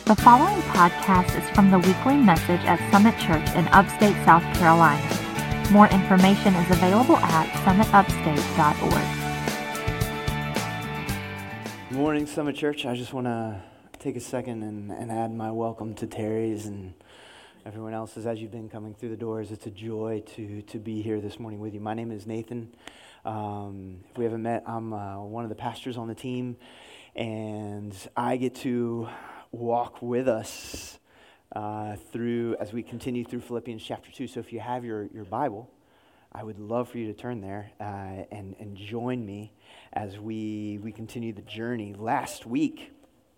The following podcast is from the weekly message at Summit Church in upstate South Carolina. More information is available at summitupstate.org. Good morning, Summit Church. I just want to take a second and add my welcome to Terry's and everyone else's as you've been coming through the doors. It's a joy to be here this morning with you. My name is Nathan. If we haven't met, I'm one of the pastors on the team, and I get to walk with us through as we continue through Philippians chapter 2. So if you have your Bible, I would love for you to turn there and join me as we continue the journey. Last week,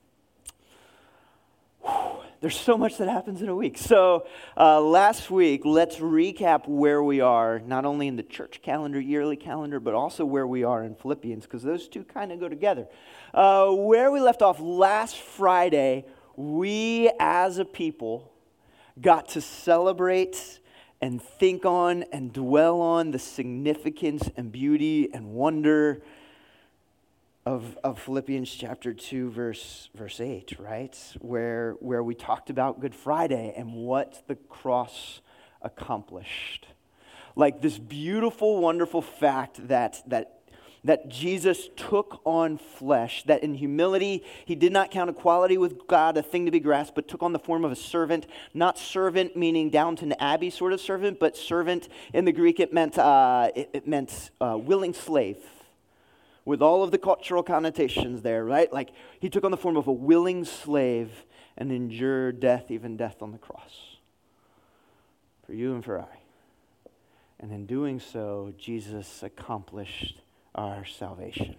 there's so much that happens in a week. So last week, let's recap where we are, not only in the church calendar, yearly calendar, but also where we are in Philippians, because those two kind of go together. Where we left off last Friday, we as a people got to celebrate and think on and dwell on the significance and beauty and wonder of Philippians chapter 2, verse 8, right? Where we talked about Good Friday and what the cross accomplished. Like this beautiful, wonderful fact that Jesus took on flesh, that in humility, he did not count equality with God a thing to be grasped, but took on the form of a servant. Not servant meaning Downton Abbey sort of servant, but servant in the Greek, it meant willing slave, with all of the cultural connotations there, right? Like he took on the form of a willing slave and endured death, even death on the cross, for you and for I. And in doing so, Jesus accomplished our salvation.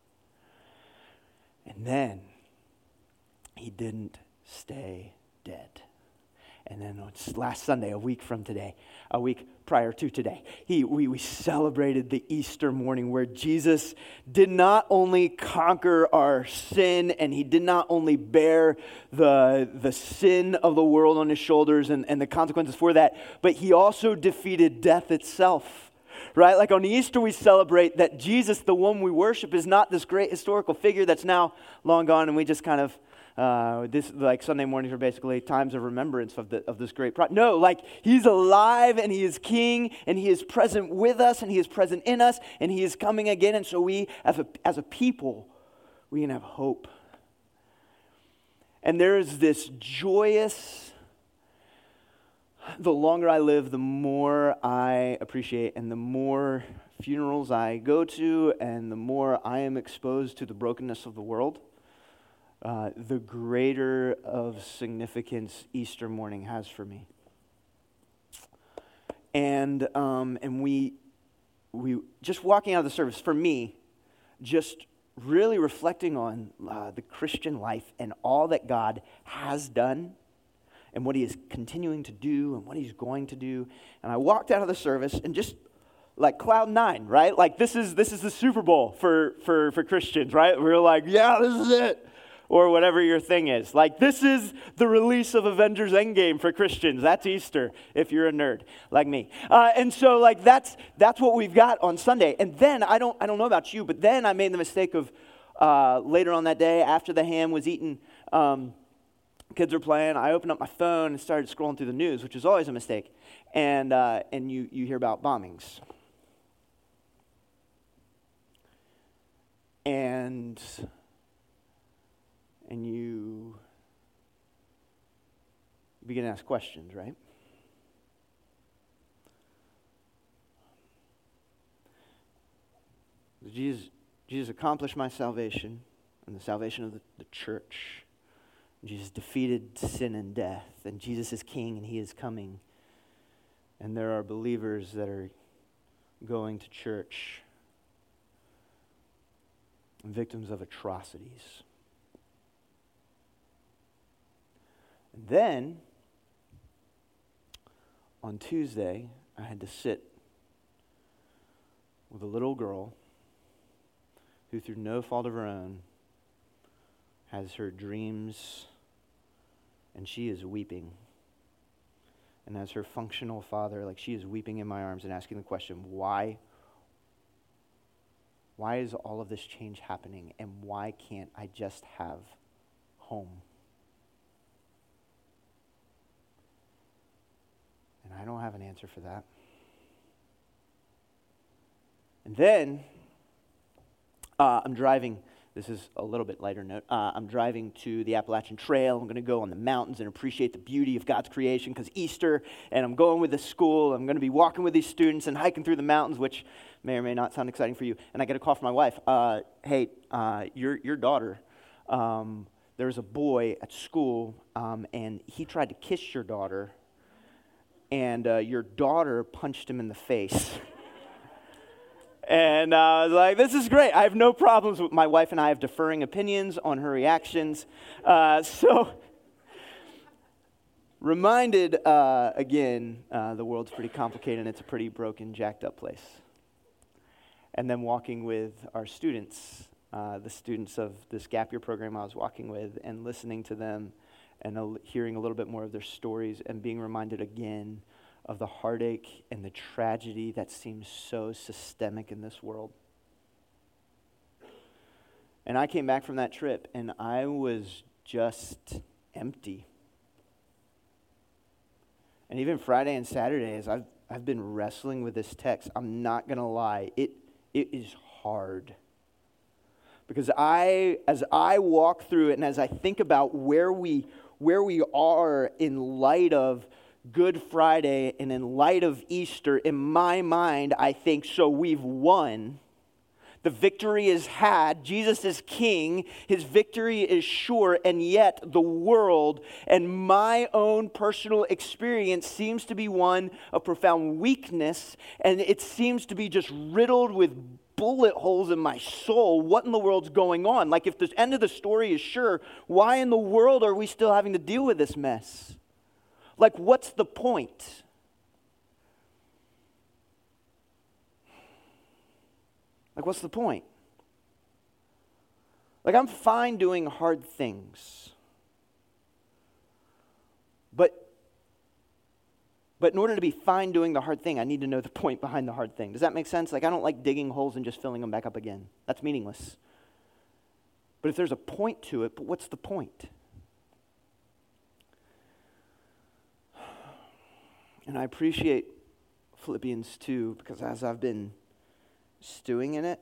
And then he didn't stay dead. And then last Sunday, a week from today, a week prior to today, we celebrated the Easter morning where Jesus did not only conquer our sin and he did not only bear the sin of the world on his shoulders and the consequences for that, but he also defeated death itself. Right? Like on Easter, we celebrate that Jesus, the one we worship, is not this great historical figure that's now long gone, and we just kind of, this like Sunday mornings are basically times of remembrance of this great prophet. No, like he's alive, and he is king, and he is present with us, and he is present in us, and he is coming again, and so we, as a people, we can have hope. And there is this joyous, the longer I live, the more I appreciate, and the more funerals I go to, and the more I am exposed to the brokenness of the world, the greater of significance Easter morning has for me. And we just walking out of the service, for me, just really reflecting on the Christian life and all that God has done, and what he is continuing to do and what he's going to do. And I walked out of the service and just like cloud nine, right? Like this is the Super Bowl for Christians, right? We're like, yeah, this is it. Or whatever your thing is. Like this is the release of Avengers Endgame for Christians. That's Easter if you're a nerd like me. And so like that's what we've got on Sunday. And then I don't know about you, but then I made the mistake of later on that day after the ham was eaten, kids are playing. I opened up my phone and started scrolling through the news, which is always a mistake. And you hear about bombings. And you begin to ask questions, right? Jesus accomplished my salvation and the salvation of the church. Jesus defeated sin and death, and Jesus is king, and he is coming. And there are believers that are going to church, victims of atrocities. And then, on Tuesday, I had to sit with a little girl who, through no fault of her own, has her dreams, and she is weeping. And as her functional father, like she is weeping in my arms and asking the question, why Why is all of this change happening, and why can't I just have home? an answer for that. And then I'm driving. This is a little bit lighter note. I'm driving to the Appalachian Trail. I'm going to go on the mountains and appreciate the beauty of God's creation because Easter, and I'm going with the school. I'm going to be walking with these students and hiking through the mountains, which may or may not sound exciting for you. And I get a call from my wife. Hey, your daughter, there was a boy at school, and he tried to kiss your daughter, and your daughter punched him in the face. And I was like, this is great. I have no problems with my wife, and I have differing opinions on her reactions. So, reminded again, the world's pretty complicated, and it's a pretty broken, jacked up place. And then walking with our students, the students of this gap year program I was walking with, and listening to them, and hearing a little bit more of their stories, and being reminded again of the heartache and the tragedy that seems so systemic in this world. And I came back from that trip, and I was just empty. And even Friday and Saturday, as I've been wrestling with this text, I'm not going to lie, it is hard. Because as I walk through it, and as I think about where we are in light of Good Friday and in light of Easter, in my mind, I think, so we've won. The victory is had. Jesus is king. His victory is sure. And yet the world and my own personal experience seems to be one of profound weakness. And it seems to be just riddled with bullet holes in my soul. What in the world's going on? Like, if the end of the story is sure, why in the world are we still having to deal with this mess? Like, what's the point? Like, what's the point? Like, I'm fine doing hard things. But in order to be fine doing the hard thing, I need to know the point behind the hard thing. Does that make sense? Like, I don't like digging holes and just filling them back up again. That's meaningless. But if there's a point to it, but what's the point? And I appreciate Philippians 2 because as I've been stewing in it,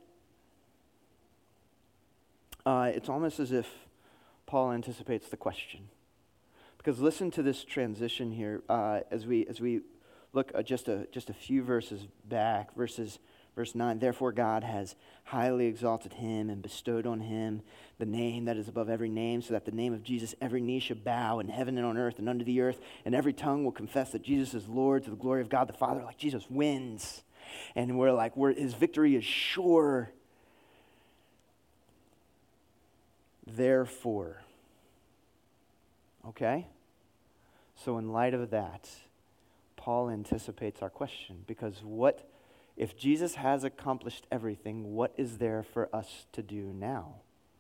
it's almost as if Paul anticipates the question. Because listen to this transition here as we look just a few verses back, Verse 9, therefore God has highly exalted him and bestowed on him the name that is above every name, so that the name of Jesus every knee should bow in heaven and on earth and under the earth, and every tongue will confess that Jesus is Lord to the glory of God the Father. Like, Jesus wins. And his victory is sure. Therefore. Okay? So in light of that, Paul anticipates our question, because if Jesus has accomplished everything, what is there for us to do now?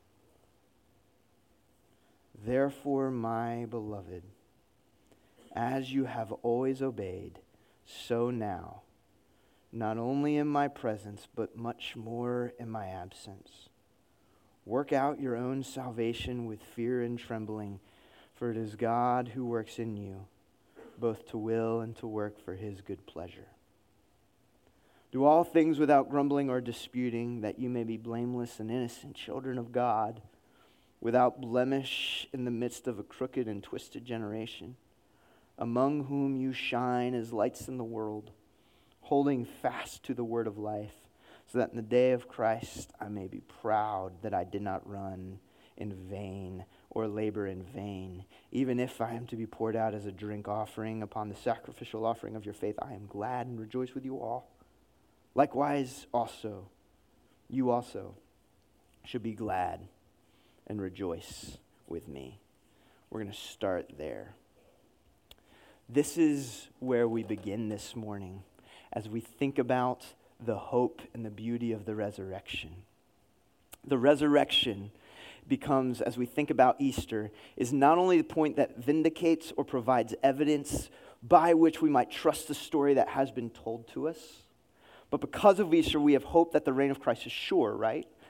Therefore, my beloved, as you have always obeyed, so now, not only in my presence, but much more in my absence, work out your own salvation with fear and trembling, for it is God who works in you, both to will and to work for his good pleasure. Do all things without grumbling or disputing, that you may be blameless and innocent children of God, without blemish in the midst of a crooked and twisted generation, among whom you shine as lights in the world, holding fast to the word of life, so that in the day of Christ I may be proud that I did not run in vain or labor in vain. Even if I am to be poured out as a drink offering upon the sacrificial offering of your faith, I am glad and rejoice with you all. Likewise, you also should be glad and rejoice with me. We're going to start there. This is where we begin this morning as we think about the hope and the beauty of the resurrection. The resurrection becomes, as we think about Easter, is not only the point that vindicates or provides evidence by which we might trust the story that has been told to us, but because of Easter, we have hope that the reign of Christ is sure, right?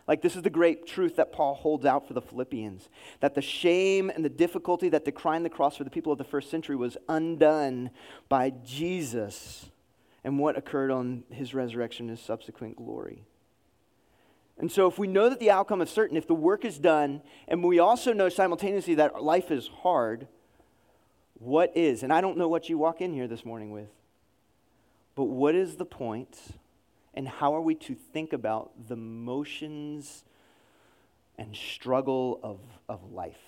Like, this is the great truth that Paul holds out for the Philippians, that the shame and the difficulty that declined the cross for the people of the first century was undone by Jesus and what occurred on his resurrection and his subsequent glory. And so if we know that the outcome is certain, if the work is done, and we also know simultaneously that life is hard, what is, and I don't know what you walk in here this morning with, but what is the point, and how are we to think about the motions and struggle of life?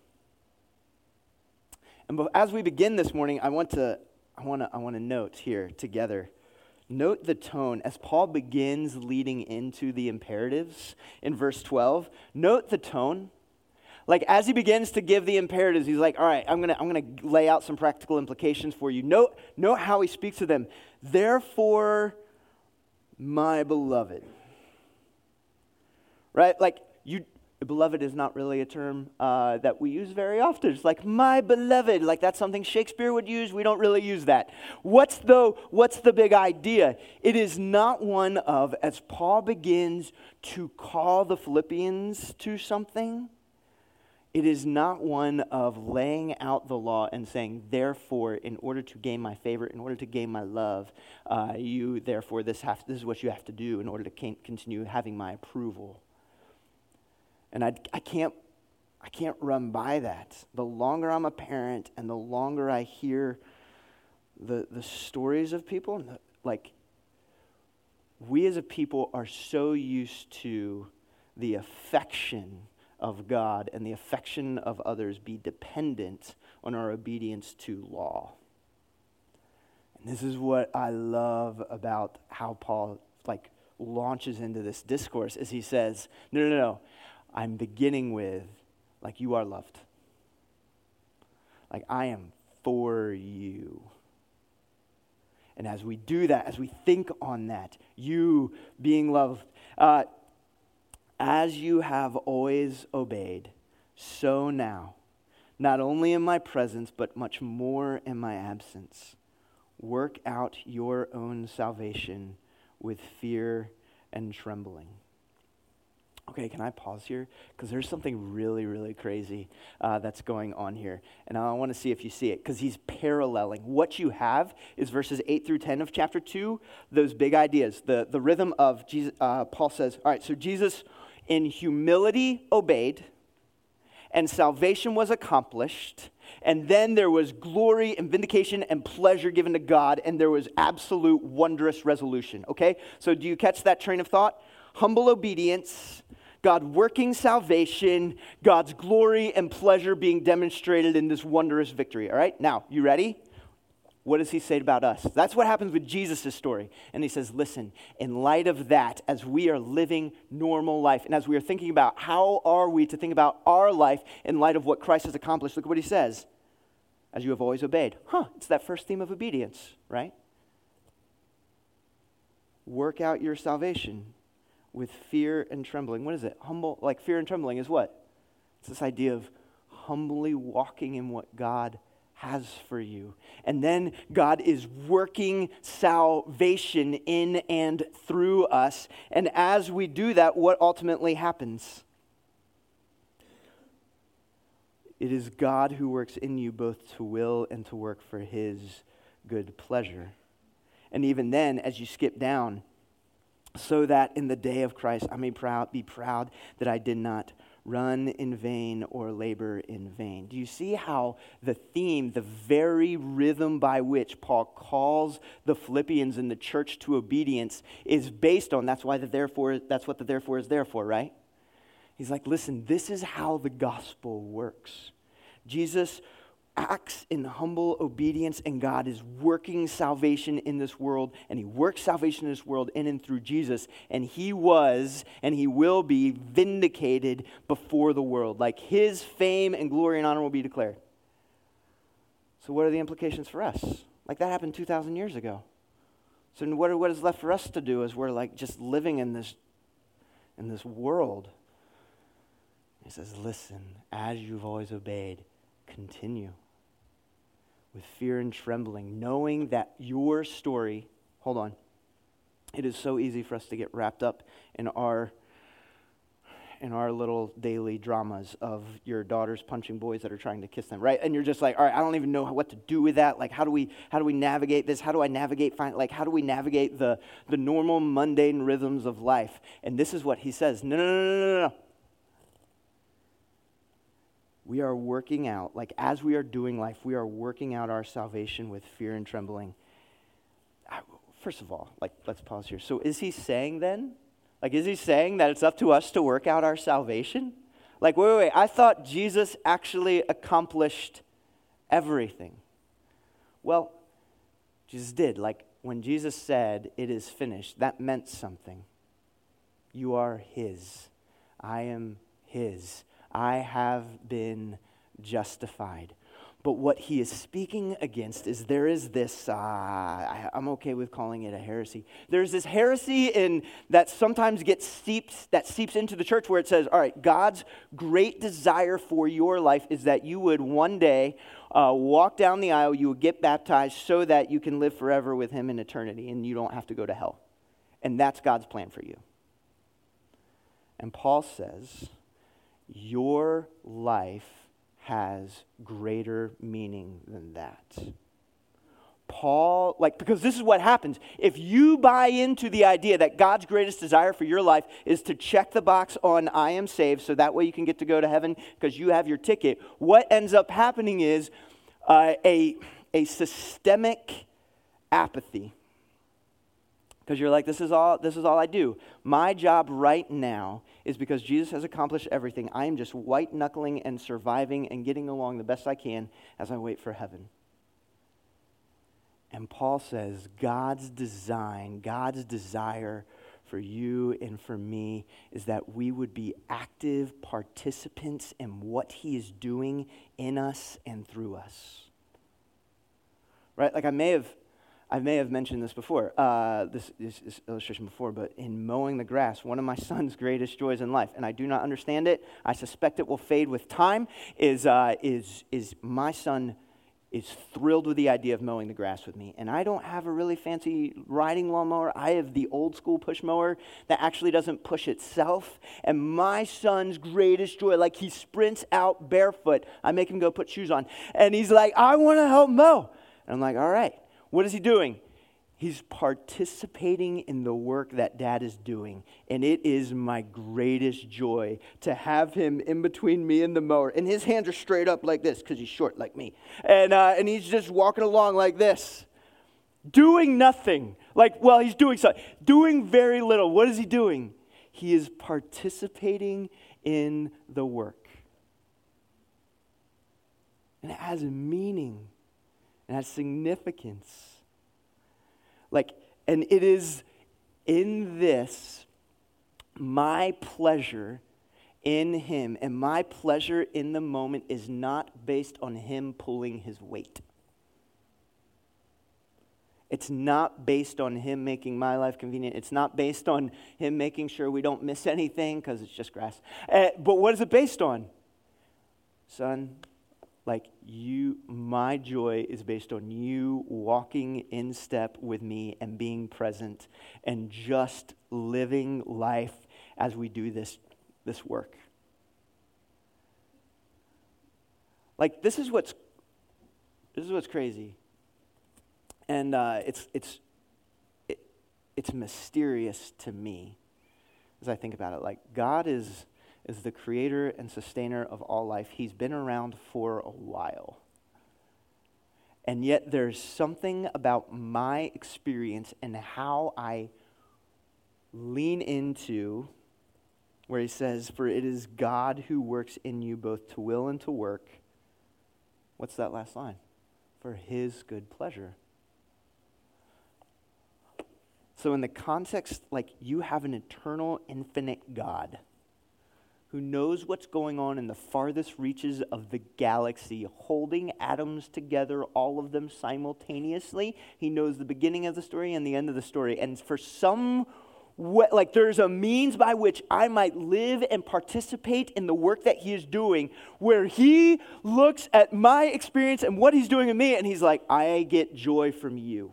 And as we begin this morning, I want to note here together. Note the tone as Paul begins leading into the imperatives in verse 12. Note the tone. Like, as he begins to give the imperatives, he's like, all right, I'm gonna lay out some practical implications for you. Note how he speaks to them. Therefore, my beloved. Right? Like, beloved is not really a term that we use very often. It's like, my beloved. Like, that's something Shakespeare would use. We don't really use that. What's the big idea? It is not one of, as Paul begins to call the Philippians to something, it is not one of laying out the law and saying, therefore, in order to gain my favor, in order to gain my love, this is what you have to do in order to continue having my approval. And I can't run by that. The longer I'm a parent and the longer I hear the stories of people, like, we as a people are so used to the affection of God and the affection of others be dependent on our obedience to law. And this is what I love about how Paul launches into this discourse, is he says, no, I'm beginning with, like, you are loved. Like, I am for you. And as we do that, as we think on that, you being loved, as you have always obeyed, so now, not only in my presence, but much more in my absence, work out your own salvation with fear and trembling. Okay, can I pause here? Because there's something really, really crazy that's going on here. And I want to see if you see it, because he's paralleling. What you have is verses 8 through 10 of chapter 2, those big ideas. The rhythm of Jesus, Paul says, all right, so Jesus in humility obeyed, and salvation was accomplished, and then there was glory and vindication and pleasure given to God, and there was absolute wondrous resolution, okay? So do you catch that train of thought? Humble obedience, God working salvation, God's glory and pleasure being demonstrated in this wondrous victory, all right? Now, you ready? What does he say about us? That's what happens with Jesus' story. And he says, listen, in light of that, as we are living normal life, and as we are thinking about how are we to think about our life in light of what Christ has accomplished, look what he says. As you have always obeyed. It's that first theme of obedience, right? Work out your salvation with fear and trembling. What is it? Humble, like fear and trembling is what? It's this idea of humbly walking in what God has for you. And then God is working salvation in and through us. And as we do that, what ultimately happens? It is God who works in you both to will and to work for his good pleasure. And even then, as you skip down, so that in the day of Christ I may be proud that I did not run in vain or labor in vain. Do you see how the theme, the very rhythm by which Paul calls the Philippians and the church to obedience is based on, that's what the therefore is there for, right? He's like, listen, this is how the gospel works. Jesus acts in humble obedience, and God is working salvation in this world, and he works salvation in this world in and through Jesus, and he was and he will be vindicated before the world. Like, his fame and glory and honor will be declared. So what are the implications for us? Like, that happened 2,000 years ago. So what is left for us to do as we're like just living in this world? He says, listen, as you've always obeyed, continue with fear and trembling, knowing that your story, hold on, it is so easy for us to get wrapped up in our in our little daily dramas of your daughters punching boys that are trying to kiss them, right? And you're just like, all right, I don't even know what to do with that. Like, how do we navigate this? How do I navigate, how do we navigate the normal mundane rhythms of life? And this is what he says, no. We are working out, like as we are doing life, we are working out our salvation with fear and trembling. First of all, like, let's pause here. So is he saying then, is he saying that it's up to us to work out our salvation? Like, wait, I thought Jesus actually accomplished everything. Well, Jesus did. Like, when Jesus said, it is finished, that meant something. You are his. I am his. I have been justified. But what he is speaking against is there is this, I'm okay with calling it a heresy. There's this heresy that sometimes seeps into the church where it says, all right, God's great desire for your life is that you would one day walk down the aisle, you would get baptized so that you can live forever with him in eternity and you don't have to go to hell. And that's God's plan for you. And Paul says, your life has greater meaning than that. Paul, because this is what happens. If you buy into the idea that God's greatest desire for your life is to check the box on I am saved, so that way you can get to go to heaven because you have your ticket, what ends up happening is a systemic apathy. Because you're like, this is all I do. My job right now is because Jesus has accomplished everything. I am just white-knuckling and surviving and getting along the best I can as I wait for heaven. And Paul says God's design, God's desire for you and for me is that we would be active participants in what he is doing in us and through us. Right? Like I may have mentioned this before, this illustration before, but in mowing the grass, one of my son's greatest joys in life, and I do not understand it, I suspect it will fade with time, is my son is thrilled with the idea of mowing the grass with me. And I don't have a really fancy riding lawnmower. I have the old school push mower that actually doesn't push itself. And my son's greatest joy, like he sprints out barefoot. I make him go put shoes on. And he's like, I want to help mow. And I'm like, all right. What is he doing? He's participating in the work that Dad is doing. And it is my greatest joy to have him in between me and the mower. And his hands are straight up like this because he's short like me. And he's just walking along like this. Doing nothing. He's doing something. Doing very little. What is he doing? He is participating in the work. And it has a meaning. It has significance. And it is in this, my pleasure in him and my pleasure in the moment is not based on him pulling his weight. It's not based on him making my life convenient. It's not based on him making sure we don't miss anything because it's just grass. But what is it based on? Son, my joy is based on you walking in step with me and being present and just living life as we do this work. This is what's crazy. And it's mysterious to me as I think about it. God is the creator and sustainer of all life. He's been around for a while. And yet there's something about my experience and how I lean into where he says, for it is God who works in you both to will and to work. What's that last line? For his good pleasure. So in the context, you have an eternal, infinite God who knows what's going on in the farthest reaches of the galaxy, holding atoms together, all of them simultaneously. He knows the beginning of the story and the end of the story. And for some way, there's a means by which I might live and participate in the work that he is doing, where he looks at my experience and what he's doing in me, and he's like, I get joy from you.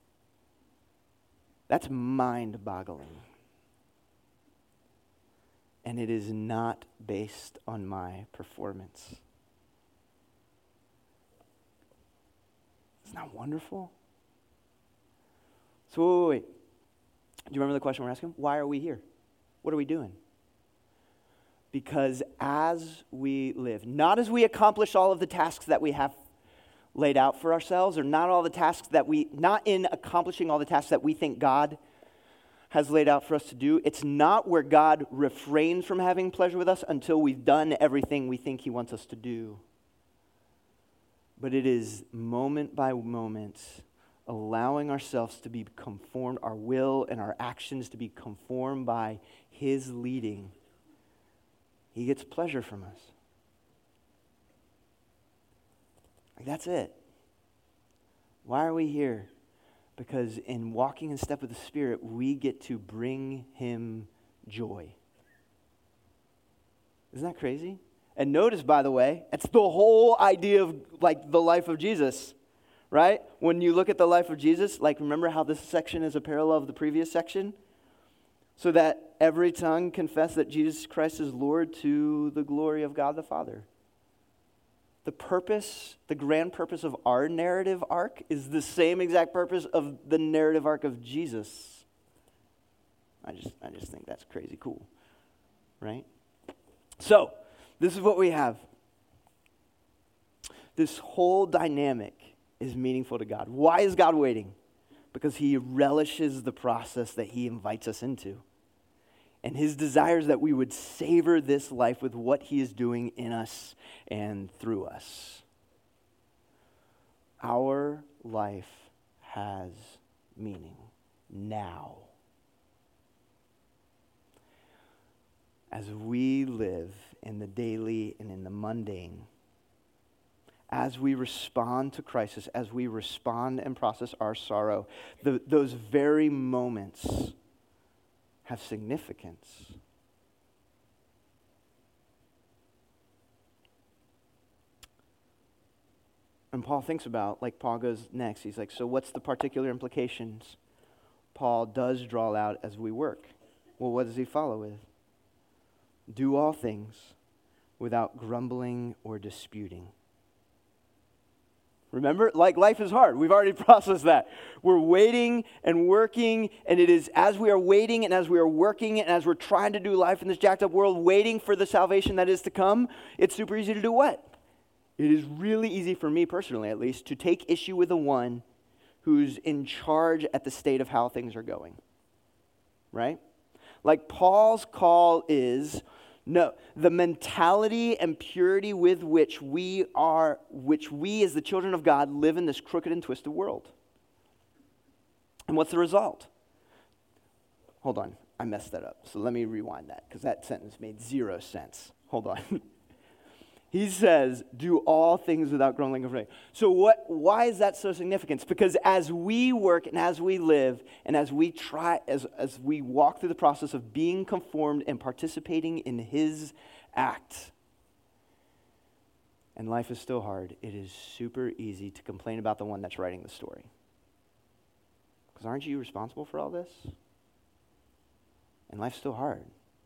That's mind-boggling. and it is not based on my performance. Isn't that wonderful? So wait. Do you remember the question we're asking? Why are we here? What are we doing? Because as we live, not as we accomplish all of the tasks that we have laid out for ourselves, or not in accomplishing all the tasks that we think God has laid out for us to do. It's not where God refrains from having pleasure with us until we've done everything we think he wants us to do. But it is moment by moment, allowing ourselves to be conformed, our will and our actions to be conformed by his leading. He gets pleasure from us. That's it. Why are we here? Because in walking in step with the Spirit, we get to bring him joy. Isn't that crazy? And notice, by the way, it's the whole idea of like the life of Jesus, right? When you look at the life of Jesus, like remember how this section is a parallel of the previous section? So that every tongue confess that Jesus Christ is Lord to the glory of God the Father. The purpose, the grand purpose of our narrative arc is the same exact purpose of the narrative arc of Jesus. I just think that's crazy cool, right? So, this is what we have. This whole dynamic is meaningful to God. Why is God waiting? Because he relishes the process that he invites us into. And his desire is that we would savor this life with what he is doing in us and through us. Our life has meaning now. As we live in the daily and in the mundane, as we respond to crisis, as we respond and process our sorrow, those very moments have significance. And Paul thinks about, like Paul goes next, he's like, so what's the particular implications Paul does draw out as we work? Well, what does he follow with? Do all things without grumbling or disputing. Remember, like life is hard. We've already processed that. We're waiting and working, and it is as we are waiting and as we are working and as we're trying to do life in this jacked up world, waiting for the salvation that is to come, it's super easy to do what? It is really easy for me personally, at least, to take issue with the one who's in charge at the state of how things are going. Right? Like Paul's call is, no, the mentality and purity with which we as the children of God live in this crooked and twisted world. And what's the result? Hold on, I messed that up. So let me rewind that, because that sentence made zero sense. Hold on. He says, do all things without grumbling or complaining. So why is that so significant? It's because as we work and as we live and as we try, as we walk through the process of being conformed and participating in his act, and life is still hard, it is super easy to complain about the one that's writing the story. Because aren't you responsible for all this? And life's still hard.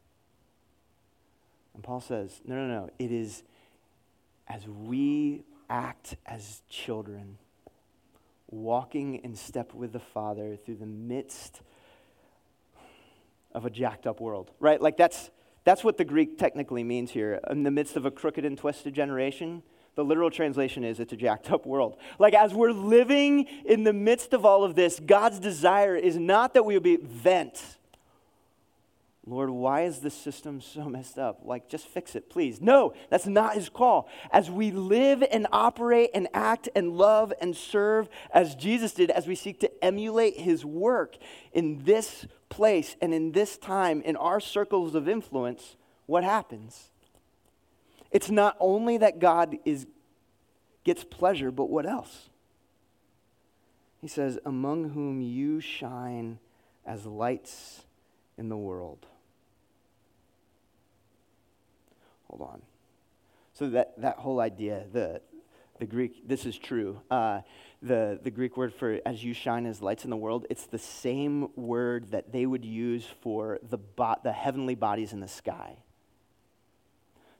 And Paul says, no, it is as we act as children, walking in step with the Father through the midst of a jacked up world, right? Like that's what the Greek technically means here. In the midst of a crooked and twisted generation, the literal translation is it's a jacked up world. Like as we're living in the midst of all of this, God's desire is not that we would be vent. Lord, why is this system so messed up? Like, just fix it, please. No, that's not his call. As we live and operate and act and love and serve as Jesus did, as we seek to emulate his work in this place and in this time, in our circles of influence, what happens? It's not only that God gets pleasure, but what else? He says, among whom you shine as lights in the world. Hold on. So that whole idea, the Greek, this is true. The Greek word for as you shine as lights in the world, it's the same word that they would use for the heavenly bodies in the sky.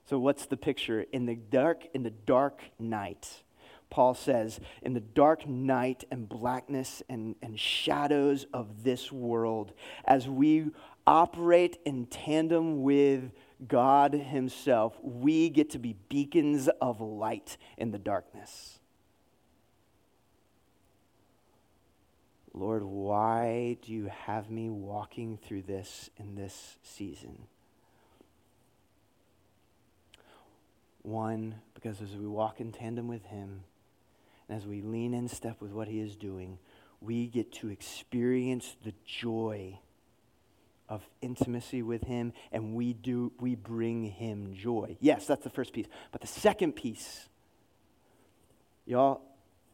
So what's the picture? In the dark night, Paul says, in the dark night and blackness and shadows of this world, as we operate in tandem with God himself, we get to be beacons of light in the darkness. Lord, why do you have me walking through this in this season? One, because as we walk in tandem with him, and as we lean in step with what he is doing, we get to experience the joy of intimacy with him, and we bring him joy. Yes, that's the first piece. But the second piece, y'all,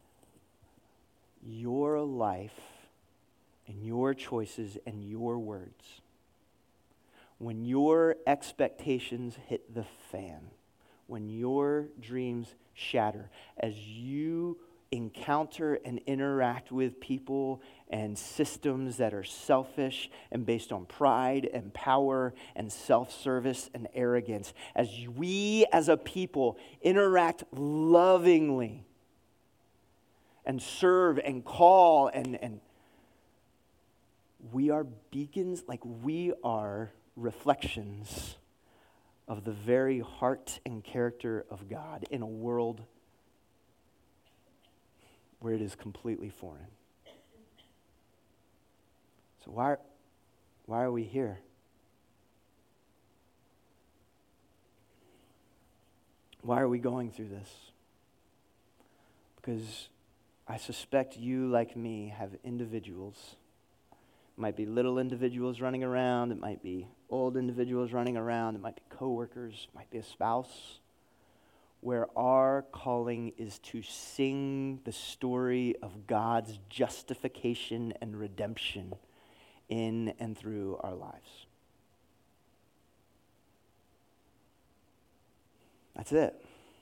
your life and your choices and your words, when your expectations hit the fan, when your dreams shatter, as you encounter and interact with people and systems that are selfish and based on pride and power and self-service and arrogance, as we as a people interact lovingly and serve and call and we are beacons, like we are reflections of the very heart and character of God in a world where it is completely foreign. So why are we here? Why are we going through this? Because I suspect you, like me, have individuals. It might be little individuals running around. It might be old individuals running around. It might be coworkers. It might be a spouse. Where our calling is to sing the story of God's justification and redemption in and through our lives. That's it.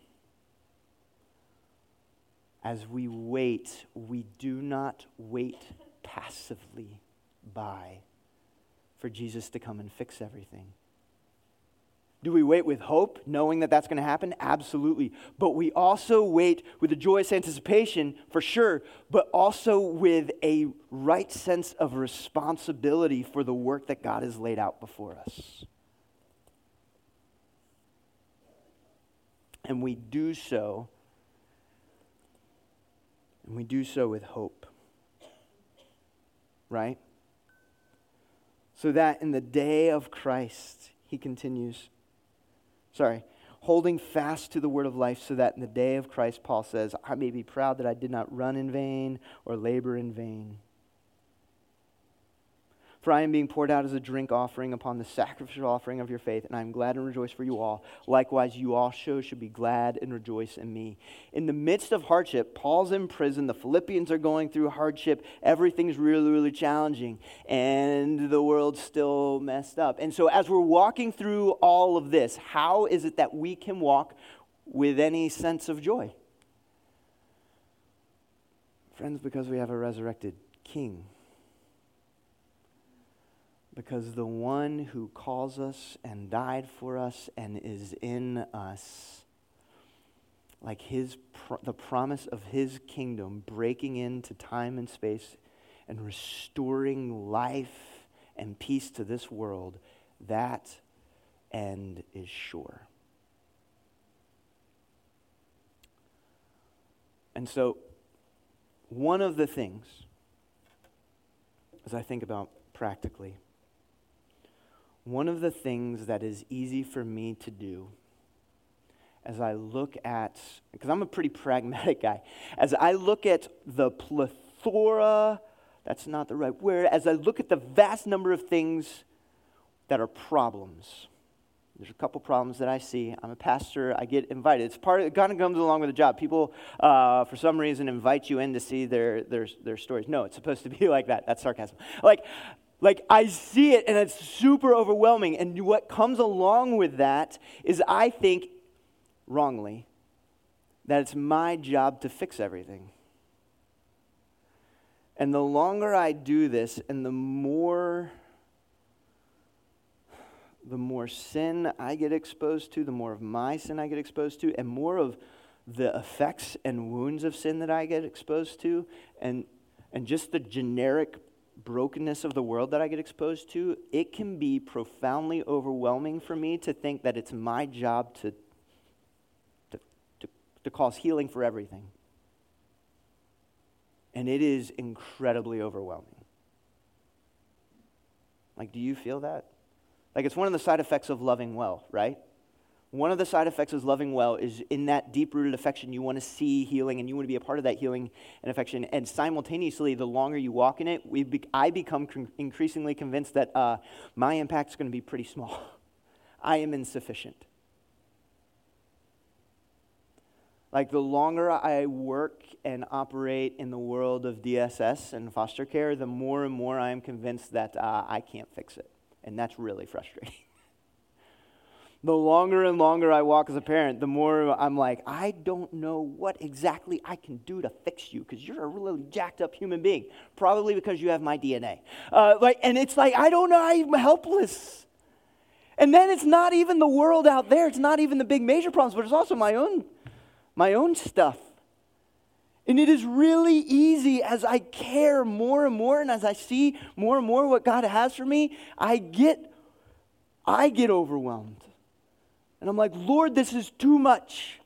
As we wait, we do not wait passively by for Jesus to come and fix everything. Do we wait with hope, knowing that that's going to happen? Absolutely. But we also wait with a joyous anticipation, for sure, but also with a right sense of responsibility for the work that God has laid out before us. And we do so with hope. Right? So that in the day of Christ, he continues, holding fast to the word of life, so that in the day of Christ, Paul says, I may be proud that I did not run in vain or labor in vain. For I am being poured out as a drink offering upon the sacrificial offering of your faith, and I am glad and rejoice for you all. Likewise, you also should be glad and rejoice in me. In the midst of hardship, Paul's in prison, the Philippians are going through hardship, everything's really, really challenging, and the world's still messed up. And so as we're walking through all of this, how is it that we can walk with any sense of joy? Friends, because we have a resurrected King. Because the one who calls us and died for us and is in us, like the promise of his kingdom breaking into time and space and restoring life and peace to this world, that end is sure. And so, one of the things, as I think about practically, one of the things that is easy for me to do as I look at, because I'm a pretty pragmatic guy, as I look at the plethora, that's not the right word, as I look at the vast number of things that are problems. There's a couple problems that I see. I'm a pastor. I get invited. It's it kind of comes along with the job. People, for some reason, invite you in to see their stories. No, it's supposed to be like that. That's sarcasm. Like I see it, and it's super overwhelming. And what comes along with that is, I think, wrongly, that it's my job to fix everything. And the longer I do this, and the more the more sin I get exposed to, the more of my sin I get exposed to, and more of the effects and wounds of sin that I get exposed to, and just the generic brokenness of the world that I get exposed to, it can be profoundly overwhelming for me to think that it's my job to cause healing for everything. And it is incredibly overwhelming. Like, do you feel that? Like, it's one of the side effects of loving well, right? One of the side effects of loving well is in that deep-rooted affection, you want to see healing and you want to be a part of that healing and affection. And simultaneously, the longer you walk in it, I become increasingly convinced that my impact is going to be pretty small. I am insufficient. Like, the longer I work and operate in the world of DSS and foster care, the more and more I am convinced that I can't fix it. And that's really frustrating. The longer and longer I walk as a parent, the more I'm like, I don't know what exactly I can do to fix you, because you're a really jacked up human being, probably because you have my DNA. And it's like, I don't know, I'm helpless. And then it's not even the world out there, it's not even the big major problems, but it's also my own stuff. And it is really easy as I care more and more, and as I see more and more what God has for me, I get overwhelmed. And I'm like, Lord, this is too much.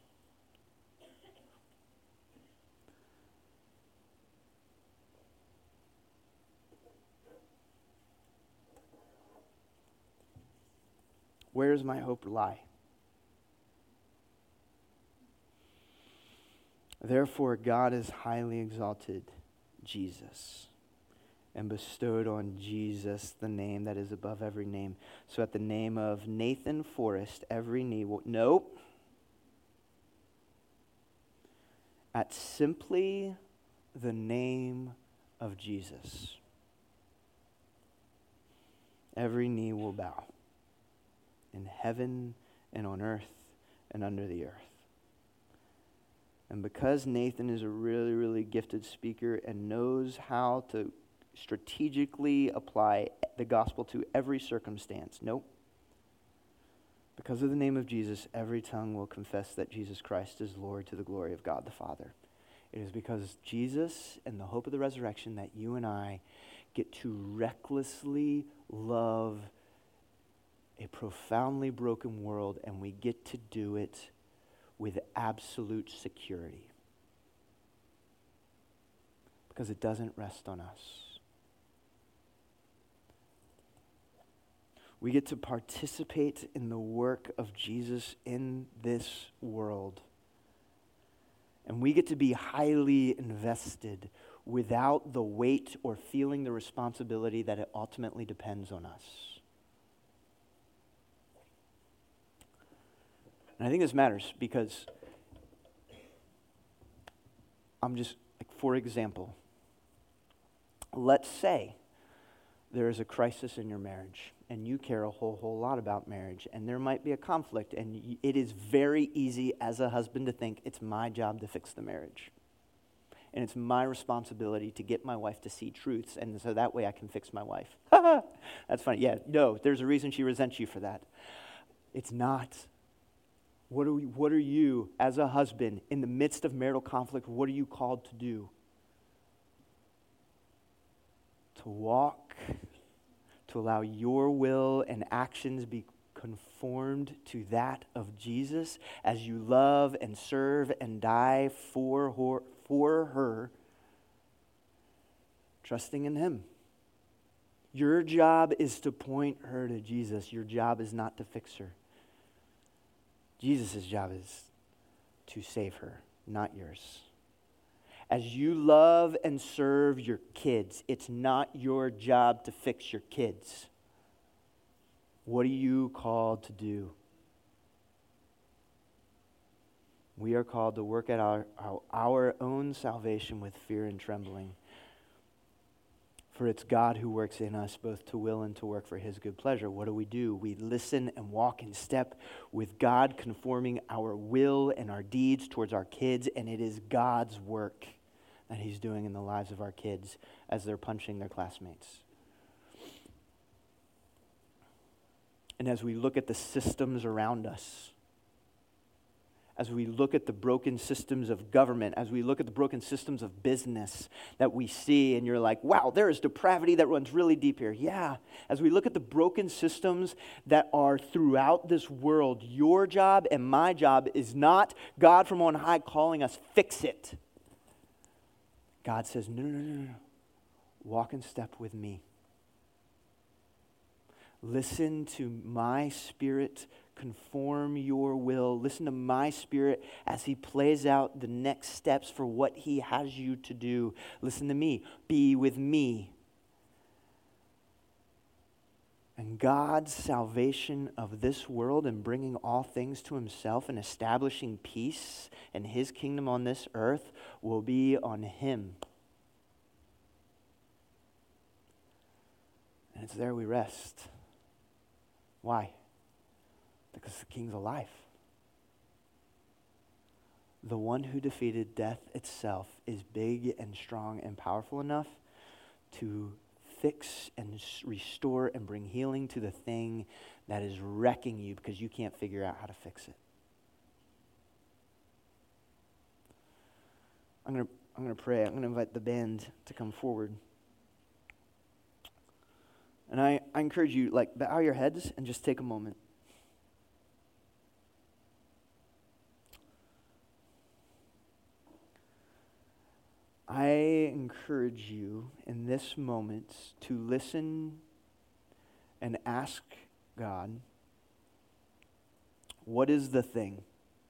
Where does my hope lie? Therefore, God has highly exalted Jesus and bestowed on Jesus the name that is above every name. So at the name of Nathan Forrest, every knee will... Nope. At simply the name of Jesus, every knee will bow in heaven and on earth and under the earth. And because Nathan is a really, really gifted speaker and knows how to strategically apply the gospel to every circumstance, nope. Because of the name of Jesus, every tongue will confess that Jesus Christ is Lord to the glory of God the Father. It is because Jesus and the hope of the resurrection that you and I get to recklessly love a profoundly broken world, and we get to do it with absolute security. Because it doesn't rest on us. We get to participate in the work of Jesus in this world. And we get to be highly invested without the weight or feeling the responsibility that it ultimately depends on us. And I think this matters because for example, let's say there is a crisis in your marriage and you care a whole lot about marriage, and there might be a conflict, and it is very easy as a husband to think it's my job to fix the marriage. And it's my responsibility to get my wife to see truths, and so that way I can fix my wife. That's funny. Yeah, no, there's a reason she resents you for that. It's not. What are you, as a husband, in the midst of marital conflict, what are you called to do? To walk, to allow your will and actions be conformed to that of Jesus as you love and serve and die for her, trusting in Him. Your job is to point her to Jesus. Your job is not to fix her. Jesus' job is to save her, not yours. As you love and serve your kids, it's not your job to fix your kids. What are you called to do? We are called to work at our own salvation with fear and trembling. For it's God who works in us both to will and to work for His good pleasure. What do? We listen and walk in step with God, conforming our will and our deeds towards our kids, and it is God's work that He's doing in the lives of our kids as they're punching their classmates. And as we look at the systems around us, as we look at the broken systems of government, as we look at the broken systems of business that we see, and you're like, wow, there is depravity that runs really deep here. Yeah, as we look at the broken systems that are throughout this world, your job and my job is not God from on high calling us, fix it. God says, no. Walk in step with me. Listen to my Spirit conform your will. Listen to my Spirit as he plays out the next steps for what he has you to do. Listen to me. Be with me. And God's salvation of this world and bringing all things to himself and establishing peace and his kingdom on this earth will be on him. And it's there we rest. Why? Because the King's alive. The one who defeated death itself is big and strong and powerful enough to fix and restore and bring healing to the thing that is wrecking you because you can't figure out how to fix it. I'm going to pray. I'm going to invite the band to come forward. And I encourage you, bow your heads and just take a moment. I encourage you in this moment to listen and ask God, what is the thing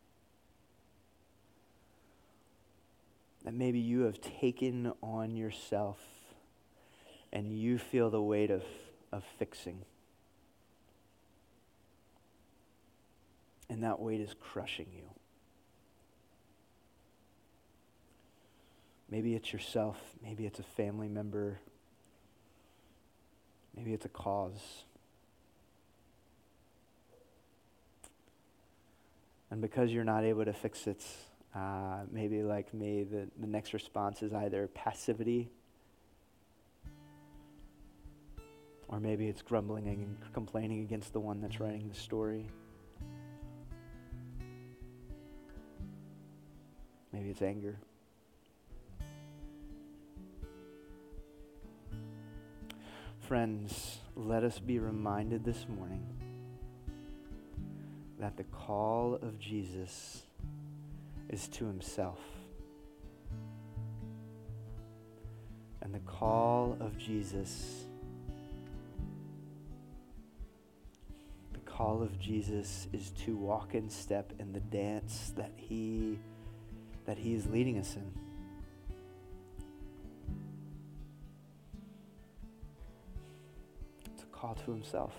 that maybe you have taken on yourself and you feel the weight of fixing? And that weight is crushing you. Maybe it's yourself. Maybe it's a family member. Maybe it's a cause. And because you're not able to fix it, maybe like me, the next response is either passivity, or maybe it's grumbling and complaining against the one that's writing the story. Maybe it's anger. Friends, let us be reminded this morning that the call of Jesus is to himself. And the call of Jesus is to walk in step in the dance that he is leading us in. It's a call to himself.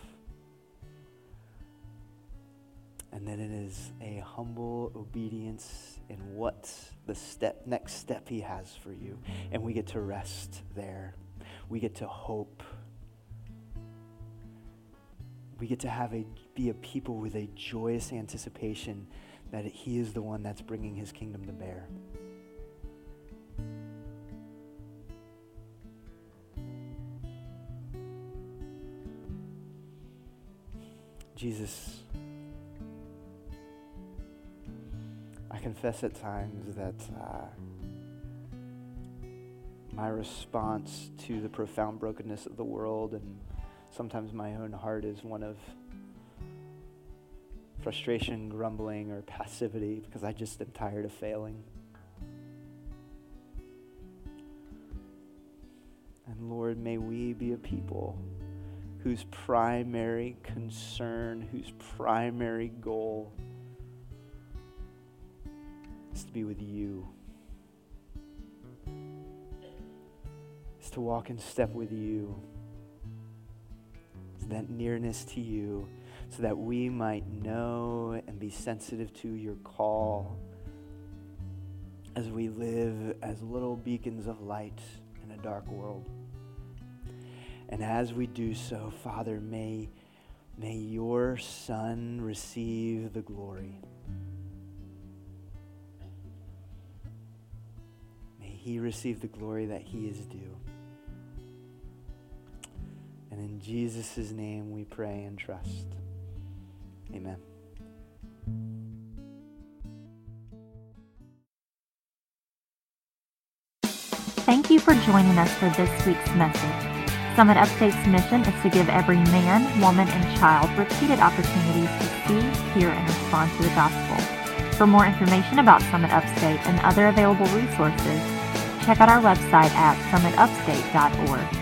And then it is a humble obedience in what the next step he has for you. And we get to rest there. We get to hope. We get to be a people with a joyous anticipation that he is the one that's bringing his kingdom to bear. Jesus, I confess at times that my response to the profound brokenness of the world and sometimes my own heart is one of frustration, grumbling, or passivity because I just am tired of failing. And Lord, may we be a people whose primary concern, whose primary goal is to be with you. Is to walk in step with you. Is that nearness to you, so that we might know and be sensitive to your call as we live as little beacons of light in a dark world. And as we do so, Father, may your Son receive the glory. May he receive the glory that he is due. And in Jesus' name we pray and trust. Amen. Thank you for joining us for this week's message. Summit Upstate's mission is to give every man, woman, and child repeated opportunities to see, hear, and respond to the gospel. For more information about Summit Upstate and other available resources, check out our website at summitupstate.org.